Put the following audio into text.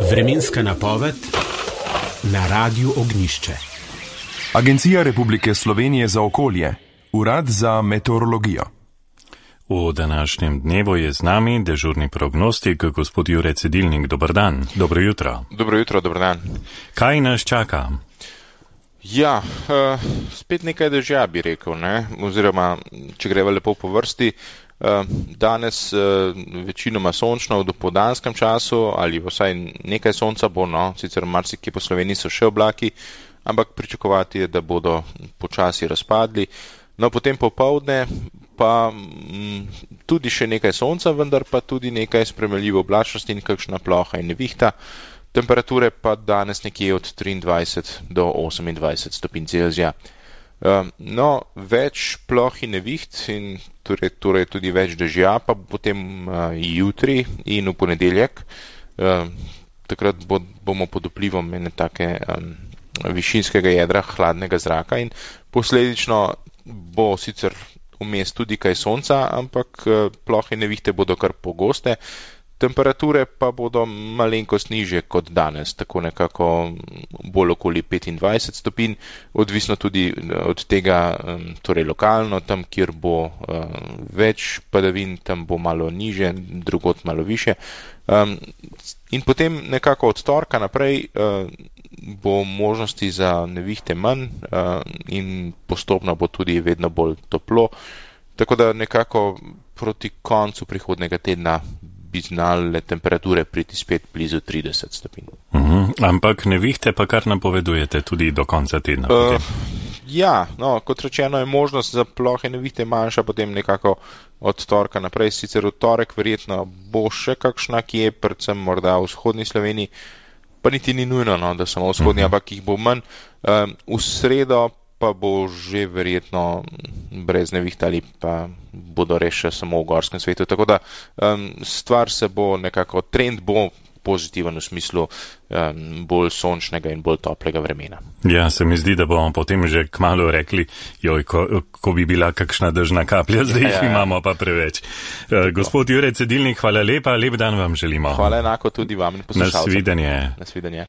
Vremenska napoved na Radiu Ognjišče. Agencija Republike Slovenije za okolje, Urad za meteorologijo. V današnjem dnevu je z nami dežurni prognostik gospod Jure Cedilnik. Dobar dan. Dobro jutro. Dobro jutro, dobar dan. Kaj nas čaka? Ja, spet nekaj dežja bi rekel, ne? Oziroma, če greva lepo po vrsti, danes večinoma sončno v dopoldanskem času ali vsaj nekaj sonca bo, no, sicer marsikje po Sloveniji so še oblaki, ampak pričakovati je, da bodo počasi razpadli. No, potem popoldne pa tudi še nekaj sonca, vendar pa tudi nekaj spremljive oblačnosti in kakšna ploha in nevihta. Temperature pa danes nekje od 23 do 28 stopinj Celzija. No, več ploh in neviht in torej tudi več dežja pa potem jutri in v ponedeljek. Takrat bomo pod vplivom ene take višinskega jedra hladnega zraka in posledično bo sicer vmes tudi kaj sonca, ampak plohe in nevihte bodo kar pogoste. Temperature pa bodo malenkost nižje kot danes, tako nekako bolj okoli 25 stopinj, odvisno tudi od tega, torej lokalno, tam, kjer bo več padavin, tam bo malo nižje, drugod malo više. In potem nekako od torka naprej bo možnosti za nevihte manj in postopno bo tudi vedno bolj toplo, tako da nekako proti koncu prihodnega tedna bi znale temperature priti spet blizu 30 stopinj. Ampak nevihte pa kar napovedujete tudi do konca tedna? Ja, no, kot rečeno je možnost za plohe nevihte manjša potem nekako od torka naprej. Sicer v torek verjetno bo še kakšna, ki je predvsem morda v vzhodni Sloveniji, pa niti ni nujno, no, da samo v vzhodni, ampak jih bo manj. V sredo pa bo že verjetno brez neviht ali pa bodo res še samo v gorskem svetu. Tako da stvar se bo nekako, trend bo pozitiven v smislu bolj sončnega in bolj toplega vremena. Ja, se mi zdi, da bomo potem že kmalu rekli, joj, ko bi bila kakšna dežna kaplja, zdaj jih imamo pa preveč. Gospod Jure Cedilnik, hvala lepa, lep dan vam želimo. Hvala enako tudi vam in poslušalcem. Nasvidenje. Nasvidenje.